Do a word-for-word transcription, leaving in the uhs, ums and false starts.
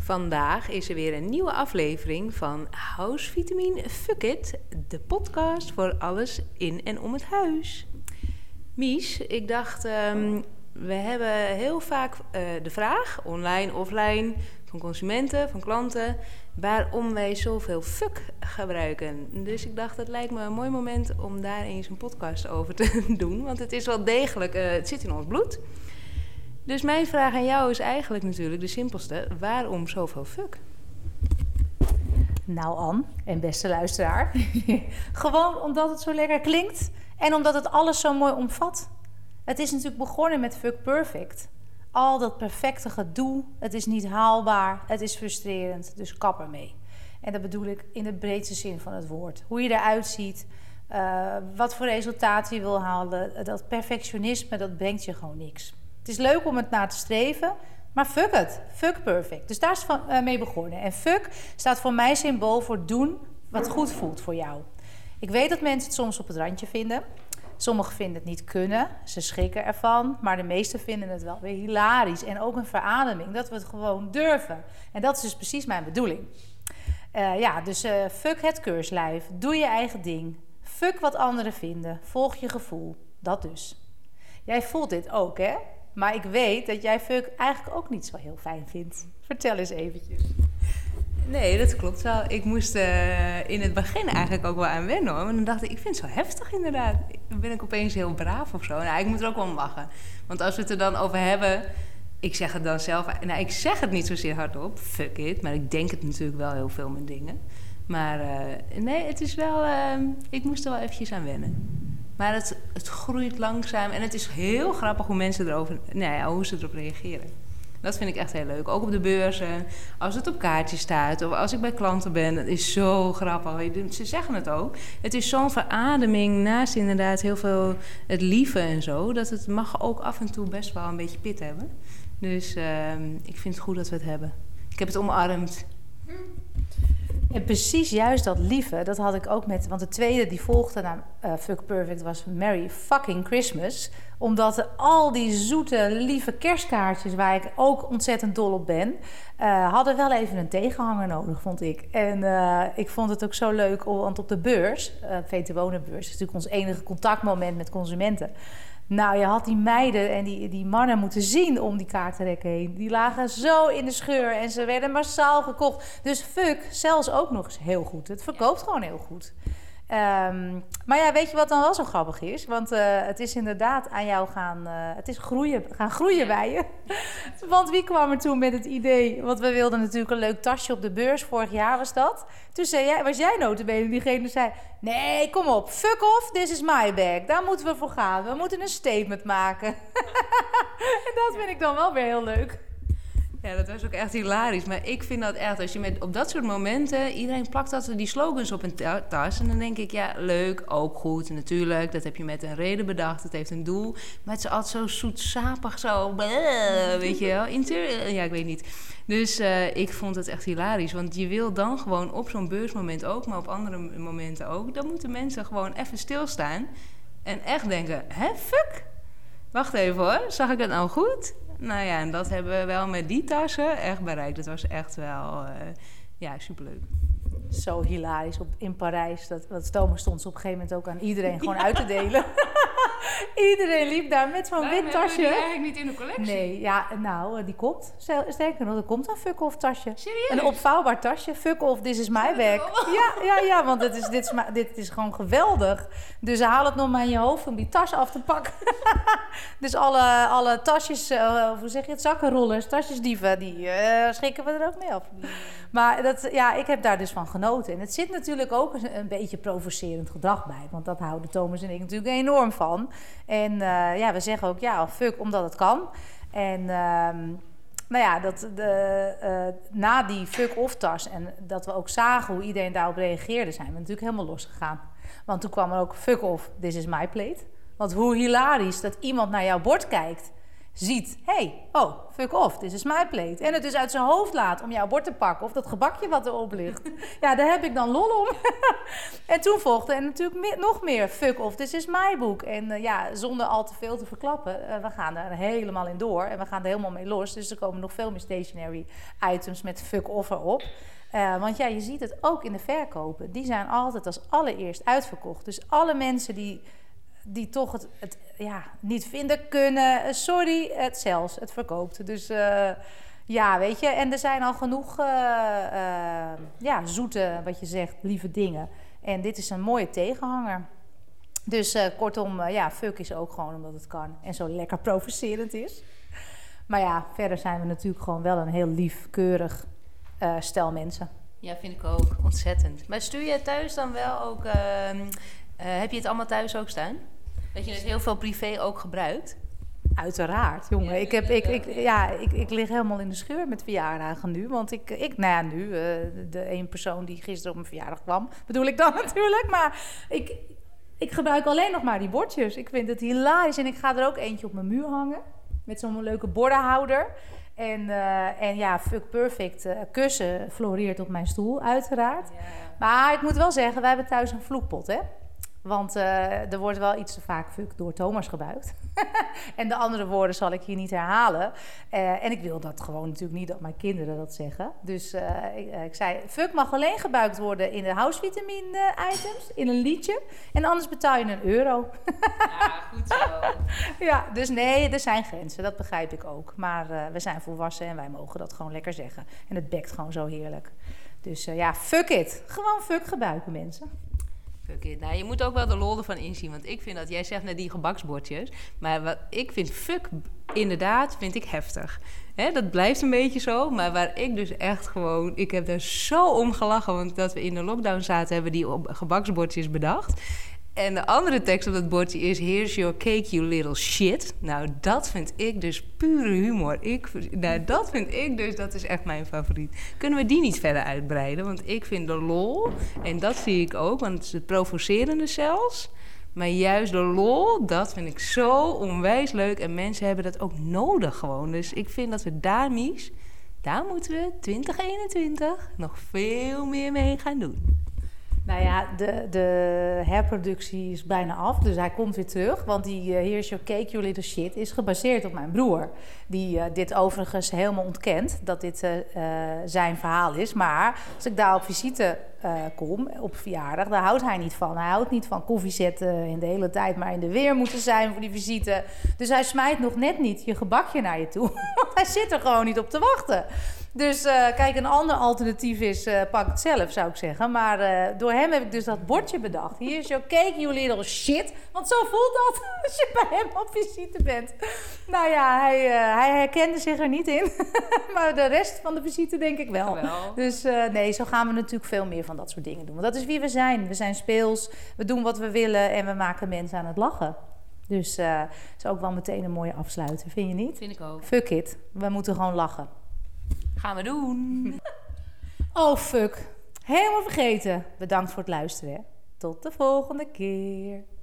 Vandaag is er weer een nieuwe aflevering van House Vitamine Fuck It, de podcast voor alles in en om het huis. Mies, ik dacht, um, we hebben heel vaak uh, de vraag, online, offline, van consumenten, van klanten, waarom wij zoveel fuck gebruiken. Dus ik dacht, het lijkt me een mooi moment om daar eens een podcast over te doen, want het is wel degelijk, uh, het zit in ons bloed. Dus mijn vraag aan jou is eigenlijk natuurlijk de simpelste. Waarom zoveel fuck? Nou Anne, en beste luisteraar. Gewoon omdat het zo lekker klinkt. En omdat het alles zo mooi omvat. Het is natuurlijk begonnen met fuck perfect. Al dat perfecte gedoe. Het is niet haalbaar. Het is frustrerend. Dus kap ermee. En dat bedoel ik in de breedste zin van het woord. Hoe je eruit ziet. Uh, wat voor resultaat je wil halen. Dat perfectionisme, dat brengt je gewoon niks. Het is leuk om het na te streven, maar fuck het. Fuck perfect. Dus daar is het uh, mee begonnen. En fuck staat voor mij symbool voor doen wat goed voelt voor jou. Ik weet dat mensen het soms op het randje vinden. Sommigen vinden het niet kunnen. Ze schrikken ervan. Maar de meesten vinden het wel weer hilarisch. En ook een verademing. Dat we het gewoon durven. En dat is dus precies mijn bedoeling. Uh, ja, dus uh, fuck het keurslijf. Doe je eigen ding. Fuck wat anderen vinden. Volg je gevoel. Dat dus. Jij voelt dit ook, hè? Maar ik weet dat jij fuck eigenlijk ook niet zo heel fijn vindt. Vertel eens eventjes. Nee, dat klopt wel. Ik moest uh, in het begin eigenlijk ook wel aan wennen, hoor. Maar dan dacht ik, ik vind het zo heftig inderdaad. Dan ben ik opeens heel braaf of zo. Nou, ik moet er ook wel om lachen. Want als we het er dan over hebben... Ik zeg het dan zelf... Nou, ik zeg het niet zozeer hardop. Fuck it. Maar ik denk het natuurlijk wel heel veel met dingen. Maar uh, nee, het is wel... Uh, ik moest er wel eventjes aan wennen. Maar het, het groeit langzaam. En het is heel grappig hoe mensen erover... Nou ja, hoe ze erop reageren. Dat vind ik echt heel leuk. Ook op de beurzen. Als het op kaartjes staat. Of als ik bij klanten ben. Het is zo grappig. Ze zeggen het ook. Het is zo'n verademing. Naast inderdaad heel veel het lieve en zo. Dat het mag ook af en toe best wel een beetje pit hebben. Dus uh, ik vind het goed dat we het hebben. Ik heb het omarmd. En precies juist dat lieve, dat had ik ook met... Want de tweede die volgde na uh, Fuck Perfect was Merry fucking Christmas. Omdat er al die zoete, lieve kerstkaartjes... waar ik ook ontzettend dol op ben... Uh, hadden wel even een tegenhanger nodig, vond ik. En uh, ik vond het ook zo leuk, want op de beurs... Uh, V T Wonenbeurs is natuurlijk ons enige contactmoment met consumenten... Nou, je had die meiden en die, die mannen moeten zien om die kaartenrekken heen. Die lagen zo in de scheur en ze werden massaal gekocht. Dus fuck, zelfs ook nog eens heel goed. Het verkoopt gewoon heel goed. Um, maar ja, weet je wat dan wel zo grappig is? Want uh, het is inderdaad aan jou gaan, uh, het is groeien, gaan groeien bij je. Want wie kwam er toen met het idee? Want we wilden natuurlijk een leuk tasje op de beurs. Vorig jaar was dat. Toen zei jij, was jij notabene diegene die zei... Nee, kom op, fuck off, this is my bag. Daar moeten we voor gaan. We moeten een statement maken. En dat vind ik dan wel weer heel leuk. Ja, dat was ook echt hilarisch. Maar ik vind dat echt, als je met op dat soort momenten... Iedereen plakt dat die slogans op een tas. En dan denk ik, ja, leuk, ook goed. Natuurlijk, dat heb je met een reden bedacht. Het heeft een doel. Maar het is altijd zo zoetsapig, zo... Bleh, weet je wel, inter- ja, ik weet niet. Dus uh, ik vond het echt hilarisch. Want je wil dan gewoon op zo'n beursmoment ook... maar op andere momenten ook... dan moeten mensen gewoon even stilstaan... en echt denken, hè, fuck? Wacht even hoor, zag ik dat nou goed? Nou ja, en dat hebben we wel met die tassen echt bereikt. Dat was echt wel, uh, ja, superleuk. Zo hilarisch op, in Parijs. Dat, dat Thomas stond ze op een gegeven moment ook aan iedereen gewoon uit te delen. Iedereen liep daar met zo'n wit tasje. Hebben we die eigenlijk niet in de collectie? Nee, ja, nou, die komt. Sterker nog, er komt een fuck-off tasje. Serieus? Een opvouwbaar tasje. Fuck-off, this is my bag. Ja, ja, ja, want het is, dit, is, dit is gewoon geweldig. Dus haal het nog maar in je hoofd om die tas af te pakken. Dus alle, alle tasjes, uh, hoe zeg je het, zakkenrollers, tasjesdieven, die uh, schrikken we er ook mee af. Maar dat, ja, ik heb daar dus van genoten. En het zit natuurlijk ook een, een beetje provocerend gedrag bij. Want dat houden Thomas en ik natuurlijk enorm van. En uh, ja, we zeggen ook ja, fuck, omdat het kan. En uh, nou ja, dat de, uh, na die fuck-off tas en dat we ook zagen hoe iedereen daarop reageerde, zijn we natuurlijk helemaal losgegaan. Want toen kwam er ook fuck-off, this is my plate. Want hoe hilarisch dat iemand naar jouw bord kijkt. ziet, hey, oh, fuck off, dit is my plate. En het dus uit zijn hoofd laat om jouw bord te pakken of dat gebakje wat erop ligt. Ja, daar heb ik dan lol om. En toen volgde er natuurlijk meer, nog meer fuck off, dit is my boek. En uh, ja, zonder al te veel te verklappen, uh, we gaan daar helemaal in door en we gaan er helemaal mee los. Dus er komen nog veel meer stationary items met fuck off erop. Uh, want ja, je ziet het ook in de verkopen. Die zijn altijd als allereerst uitverkocht. Dus alle mensen die... die toch het, het ja, niet vinden kunnen. Sorry, het zelfs, het verkoopt. Dus uh, ja, weet je. En er zijn al genoeg uh, uh, ja, zoete, wat je zegt, lieve dingen. En dit is een mooie tegenhanger. Dus uh, kortom, uh, ja, fuck is ook gewoon omdat het kan. En zo lekker provocerend is. Maar ja, verder zijn we natuurlijk gewoon wel een heel lief, keurig uh, stel mensen. Ja, vind ik ook. Ontzettend. Maar stuur je thuis dan wel ook... Uh, uh, heb je het allemaal thuis ook staan? Dat je dus heel veel privé ook gebruikt? Uiteraard, jongen. Ja, ik, heb, ik, ik, ja, ik, ik lig helemaal in de scheur met verjaardagen nu. Want ik, ik nou ja, nu, uh, de één persoon die gisteren op mijn verjaardag kwam, bedoel ik dan natuurlijk. Maar ik, ik gebruik alleen nog maar die bordjes. Ik vind het hilarisch. En ik ga er ook eentje op mijn muur hangen. Met zo'n leuke bordenhouder. En, uh, en ja, fuck perfect. Uh, kussen floreert op mijn stoel, uiteraard. Ja. Maar ik moet wel zeggen, wij hebben thuis een vloekpot, hè. Want uh, er wordt wel iets te vaak fuck door Thomas gebruikt. En de andere woorden zal ik hier niet herhalen. Uh, en ik wil dat gewoon natuurlijk niet dat mijn kinderen dat zeggen. Dus uh, ik, uh, ik zei, fuck mag alleen gebruikt worden in de housevitamine items, in een liedje. En anders betaal je een euro. Ja, goed zo. Ja, dus nee, er zijn grenzen, dat begrijp ik ook. Maar uh, we zijn volwassen en wij mogen dat gewoon lekker zeggen. En het bekt gewoon zo heerlijk. Dus uh, ja, fuck it. Gewoon fuck gebruiken, mensen. Fuck it. Nou, je moet ook wel de lol ervan inzien. Want ik vind dat, jij zegt net die gebaksbordjes. Maar wat ik vind fuck inderdaad, vind ik heftig. Hè, dat blijft een beetje zo. Maar waar ik dus echt gewoon... Ik heb daar zo om gelachen. Want dat we in de lockdown zaten, hebben die gebaksbordjes bedacht. En de andere tekst op dat bordje is... Here's your cake, you little shit. Nou, dat vind ik dus pure humor. Ik, nou, dat vind ik dus... Dat is echt mijn favoriet. Kunnen we die niet verder uitbreiden? Want ik vind de lol... En dat zie ik ook, want het is het provocerende zelfs. Maar juist de lol, dat vind ik zo onwijs leuk. En mensen hebben dat ook nodig gewoon. Dus ik vind dat we daar, Mies... Daar moeten we twintig eenentwintig nog veel meer mee gaan doen. Nou ja, de, de herproductie is bijna af, dus hij komt weer terug. Want die uh, Here's Your Cake, You Little Shit is gebaseerd op mijn broer. Die uh, dit overigens helemaal ontkent, dat dit uh, uh, zijn verhaal is. Maar als ik daar op visite uh, kom, op verjaardag, daar houdt hij niet van. Hij houdt niet van koffie zetten en de hele tijd maar in de weer moeten zijn voor die visite. Dus hij smijt nog net niet je gebakje naar je toe. Want hij zit er gewoon niet op te wachten. Dus uh, kijk, een ander alternatief is, uh, pak het zelf, zou ik zeggen. Maar uh, door hem heb ik dus dat bordje bedacht. Hier is your cake, you little shit. Want zo voelt dat als je bij hem op visite bent. Nou ja, hij, uh, hij herkende zich er niet in. Maar de rest van de visite denk ik wel. wel. Dus uh, nee, zo gaan we natuurlijk veel meer van dat soort dingen doen. Want dat is wie we zijn. We zijn speels, we doen wat we willen en we maken mensen aan het lachen. Dus uh, dat is ook wel meteen een mooie afsluiter, vind je niet? Vind ik ook. Fuck it, we moeten gewoon lachen. Gaan we doen. Oh, fuck. Helemaal vergeten. Bedankt voor het luisteren. Hè. Tot de volgende keer.